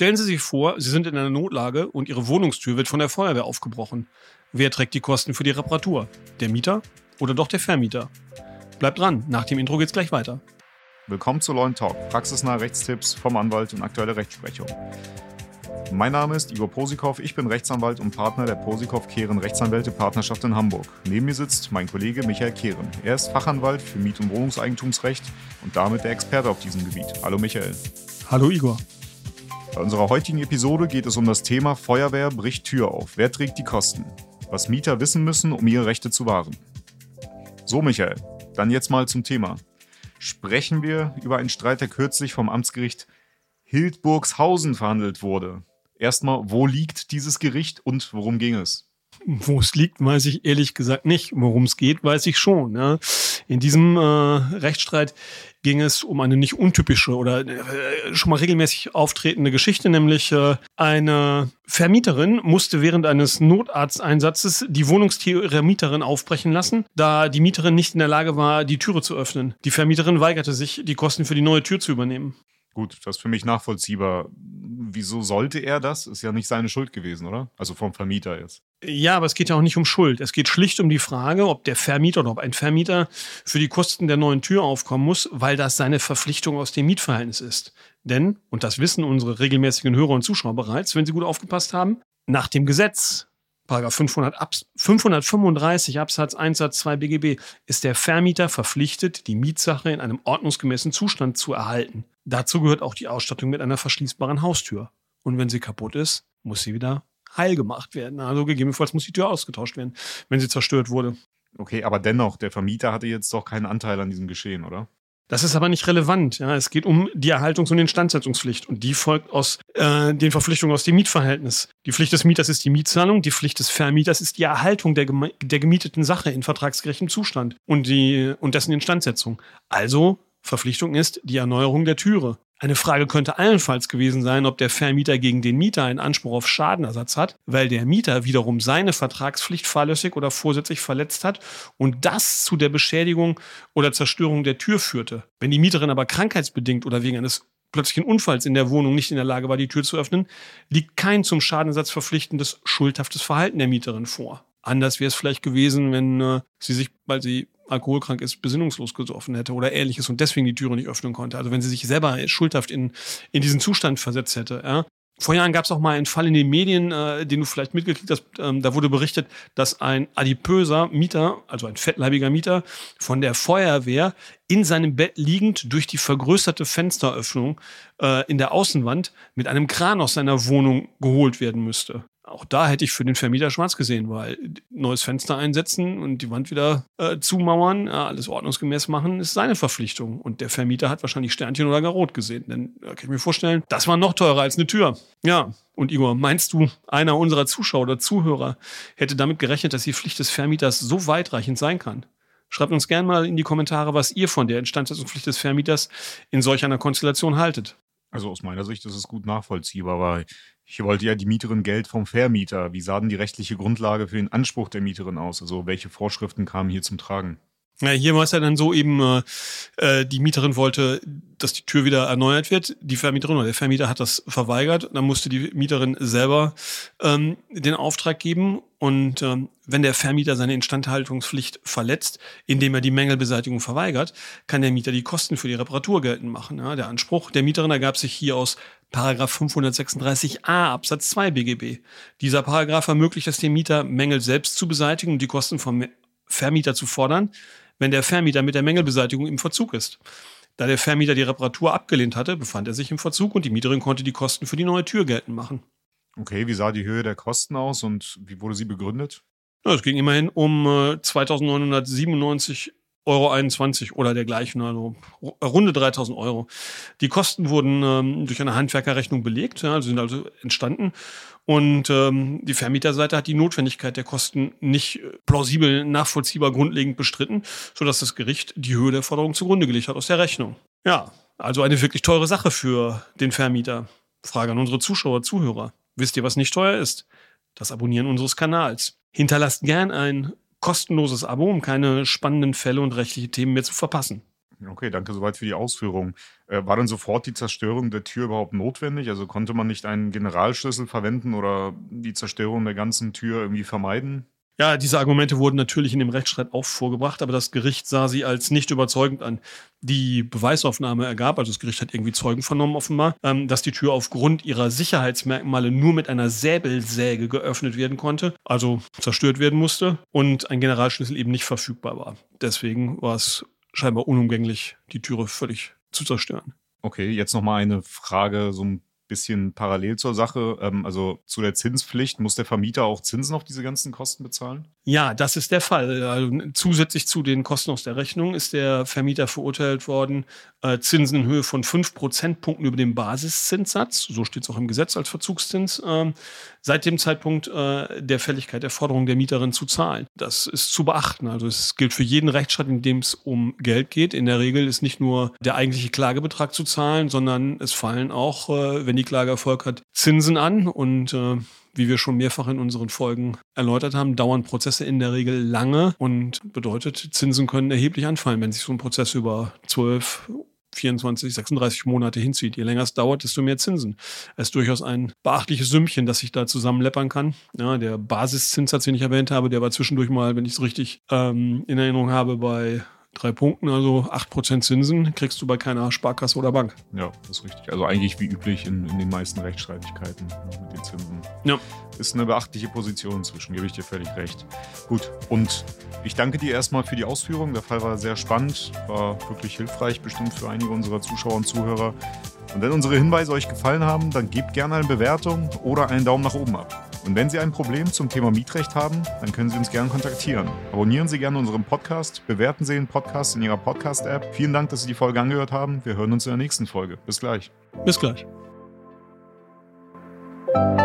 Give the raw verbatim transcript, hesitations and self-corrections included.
Stellen Sie sich vor, Sie sind in einer Notlage und Ihre Wohnungstür wird von der Feuerwehr aufgebrochen. Wer trägt die Kosten für die Reparatur? Der Mieter oder doch der Vermieter? Bleibt dran, nach dem Intro geht's gleich weiter. Willkommen zu Law and Talk, praxisnahe Rechtstipps vom Anwalt und aktuelle Rechtsprechung. Mein Name ist Igor Posikow, ich bin Rechtsanwalt und Partner der Posikow-Kehren Rechtsanwälte Partnerschaft in Hamburg. Neben mir sitzt mein Kollege Michael Kehren. Er ist Fachanwalt für Miet- und Wohnungseigentumsrecht und damit der Experte auf diesem Gebiet. Hallo Michael. Hallo Igor. Bei unserer heutigen Episode geht es um das Thema Feuerwehr bricht Tür auf. Wer trägt die Kosten? Was Mieter wissen müssen, um ihre Rechte zu wahren. So Michael, dann jetzt mal zum Thema. Sprechen wir über einen Streit, der kürzlich vom Amtsgericht Hildburghausen verhandelt wurde. Erstmal, wo liegt dieses Gericht und worum ging es? Wo es liegt, weiß ich ehrlich gesagt nicht. Worum es geht, weiß ich schon. Ja. In diesem äh, Rechtsstreit ging es um eine nicht untypische oder äh, schon mal regelmäßig auftretende Geschichte, nämlich äh, eine Vermieterin musste während eines Notarzteinsatzes die Wohnungstür ihrer Mieterin aufbrechen lassen, da die Mieterin nicht in der Lage war, die Türe zu öffnen. Die Vermieterin weigerte sich, die Kosten für die neue Tür zu übernehmen. Gut, das ist für mich nachvollziehbar. Wieso sollte er das? Ist ja nicht seine Schuld gewesen, oder? Also vom Vermieter jetzt. Ja, aber es geht ja auch nicht um Schuld. Es geht schlicht um die Frage, ob der Vermieter oder ob ein Vermieter für die Kosten der neuen Tür aufkommen muss, weil das seine Verpflichtung aus dem Mietverhältnis ist. Denn, und das wissen unsere regelmäßigen Hörer und Zuschauer bereits, wenn sie gut aufgepasst haben, nach dem Gesetz, Paragraph fünfhundertfünfunddreißig Absatz eins Satz zwei B G B, ist der Vermieter verpflichtet, die Mietsache in einem ordnungsgemäßen Zustand zu erhalten. Dazu gehört auch die Ausstattung mit einer verschließbaren Haustür. Und wenn sie kaputt ist, muss sie wieder heil gemacht werden. Also gegebenenfalls muss die Tür ausgetauscht werden, wenn sie zerstört wurde. Okay, aber dennoch, der Vermieter hatte jetzt doch keinen Anteil an diesem Geschehen, oder? Das ist aber nicht relevant. Ja, es geht um die Erhaltungs- und Instandsetzungspflicht. Und die folgt aus äh, den Verpflichtungen aus dem Mietverhältnis. Die Pflicht des Mieters ist die Mietzahlung, die Pflicht des Vermieters ist die Erhaltung der, geme- der gemieteten Sache in vertragsgerechtem Zustand und, die, und dessen Instandsetzung. Also Verpflichtung ist die Erneuerung der Türe. Eine Frage könnte allenfalls gewesen sein, ob der Vermieter gegen den Mieter einen Anspruch auf Schadenersatz hat, weil der Mieter wiederum seine Vertragspflicht fahrlässig oder vorsätzlich verletzt hat und das zu der Beschädigung oder Zerstörung der Tür führte. Wenn die Mieterin aber krankheitsbedingt oder wegen eines plötzlichen Unfalls in der Wohnung nicht in der Lage war, die Tür zu öffnen, liegt kein zum Schadenersatz verpflichtendes, schuldhaftes Verhalten der Mieterin vor. Anders wäre es vielleicht gewesen, wenn äh, sie sich, weil sie alkoholkrank ist, besinnungslos gesoffen hätte oder ähnliches und deswegen die Türe nicht öffnen konnte. Also wenn sie sich selber schuldhaft in, in diesen Zustand versetzt hätte. Ja. Vor Jahren gab es auch mal einen Fall in den Medien, äh, den du vielleicht mitgekriegt hast. Ähm, da wurde berichtet, dass ein adipöser Mieter, also ein fettleibiger Mieter, von der Feuerwehr in seinem Bett liegend durch die vergrößerte Fensteröffnung äh, in der Außenwand mit einem Kran aus seiner Wohnung geholt werden müsste. Auch da hätte ich für den Vermieter schwarz gesehen, weil neues Fenster einsetzen und die Wand wieder äh, zumauern, äh, alles ordnungsgemäß machen, ist seine Verpflichtung. Und der Vermieter hat wahrscheinlich Sternchen oder gar rot gesehen. Denn da kann ich mir vorstellen, das war noch teurer als eine Tür. Ja, und Igor, meinst du, einer unserer Zuschauer oder Zuhörer hätte damit gerechnet, dass die Pflicht des Vermieters so weitreichend sein kann? Schreibt uns gerne mal in die Kommentare, was ihr von der Instandsetzungspflicht des Vermieters in solch einer Konstellation haltet. Also aus meiner Sicht ist es gut nachvollziehbar, weil hier wollte ja die Mieterin Geld vom Vermieter. Wie sah denn die rechtliche Grundlage für den Anspruch der Mieterin aus? Also welche Vorschriften kamen hier zum Tragen? Ja, hier war es ja dann so eben, äh, die Mieterin wollte, dass die Tür wieder erneuert wird. Die Vermieterin oder der Vermieter hat das verweigert. Dann musste die Mieterin selber ähm, den Auftrag geben. Und ähm, wenn der Vermieter seine Instandhaltungspflicht verletzt, indem er die Mängelbeseitigung verweigert, kann der Mieter die Kosten für die Reparatur geltend machen. Ja, der Anspruch der Mieterin ergab sich hier aus Paragraph fünfhundertsechsunddreißig a Absatz zwei B G B. Dieser Paragraph ermöglicht es dem Mieter, Mängel selbst zu beseitigen und die Kosten vom Vermieter zu fordern, wenn der Vermieter mit der Mängelbeseitigung im Verzug ist. Da der Vermieter die Reparatur abgelehnt hatte, befand er sich im Verzug und die Mieterin konnte die Kosten für die neue Tür geltend machen. Okay, wie sah die Höhe der Kosten aus und wie wurde sie begründet? Ja, es ging immerhin um äh, zweitausendneunhundertsiebenundneunzig Euro einundzwanzig oder dergleichen, also runde dreitausend Euro. Die Kosten wurden ähm, durch eine Handwerkerrechnung belegt, ja, also sind also entstanden. Und ähm, die Vermieterseite hat die Notwendigkeit der Kosten nicht plausibel, nachvollziehbar, grundlegend bestritten, sodass das Gericht die Höhe der Forderung zugrunde gelegt hat aus der Rechnung. Ja, also eine wirklich teure Sache für den Vermieter. Frage an unsere Zuschauer, Zuhörer. Wisst ihr, was nicht teuer ist? Das Abonnieren unseres Kanals. Hinterlasst gern ein kostenloses Abo, um keine spannenden Fälle und rechtliche Themen mehr zu verpassen. Okay, danke soweit für die Ausführung. Äh, war denn sofort die Zerstörung der Tür überhaupt notwendig? Also konnte man nicht einen Generalschlüssel verwenden oder die Zerstörung der ganzen Tür irgendwie vermeiden? Ja, diese Argumente wurden natürlich in dem Rechtsstreit auch vorgebracht, aber das Gericht sah sie als nicht überzeugend an. Die Beweisaufnahme ergab, also das Gericht hat irgendwie Zeugen vernommen offenbar, ähm, dass die Tür aufgrund ihrer Sicherheitsmerkmale nur mit einer Säbelsäge geöffnet werden konnte, also zerstört werden musste und ein Generalschlüssel eben nicht verfügbar war. Deswegen war es scheinbar unumgänglich, die Türe völlig zu zerstören. Okay, jetzt nochmal eine Frage, so ein bisschen parallel zur Sache. Ähm, also zu der Zinspflicht, muss der Vermieter auch Zinsen auf diese ganzen Kosten bezahlen? Ja, das ist der Fall. Also, zusätzlich zu den Kosten aus der Rechnung ist der Vermieter verurteilt worden, äh, Zinsen in Höhe von fünf Prozentpunkten über dem Basiszinssatz, so steht es auch im Gesetz als Verzugszins, ähm, seit dem Zeitpunkt äh, der Fälligkeit der Forderung der Mieterin zu zahlen. Das ist zu beachten. Also es gilt für jeden Rechtsstreit, in dem es um Geld geht. In der Regel ist nicht nur der eigentliche Klagebetrag zu zahlen, sondern es fallen auch, äh, wenn die Klage Erfolg hat, Zinsen an und äh, wie wir schon mehrfach in unseren Folgen erläutert haben, dauern Prozesse in der Regel lange und bedeutet, Zinsen können erheblich anfallen, wenn sich so ein Prozess über zwölf, vierundzwanzig, sechsunddreißig Monate hinzieht. Je länger es dauert, desto mehr Zinsen. Es ist durchaus ein beachtliches Sümmchen, das sich da zusammenleppern kann. Ja, der Basiszinssatz, den ich erwähnt habe, der war zwischendurch mal, wenn ich es richtig ähm, in Erinnerung habe, bei drei Punkten, also acht Prozent Zinsen, kriegst du bei keiner Sparkasse oder Bank. Ja, das ist richtig. Also eigentlich wie üblich in, in den meisten Rechtsstreitigkeiten mit den Zinsen. Ja. Ist eine beachtliche Position inzwischen, gebe ich dir völlig recht. Gut, und ich danke dir erstmal für die Ausführung. Der Fall war sehr spannend, war wirklich hilfreich, bestimmt für einige unserer Zuschauer und Zuhörer. Und wenn unsere Hinweise euch gefallen haben, dann gebt gerne eine Bewertung oder einen Daumen nach oben ab. Und wenn Sie ein Problem zum Thema Mietrecht haben, dann können Sie uns gerne kontaktieren. Abonnieren Sie gerne unseren Podcast, bewerten Sie den Podcast in Ihrer Podcast-App. Vielen Dank, dass Sie die Folge angehört haben. Wir hören uns in der nächsten Folge. Bis gleich. Bis gleich.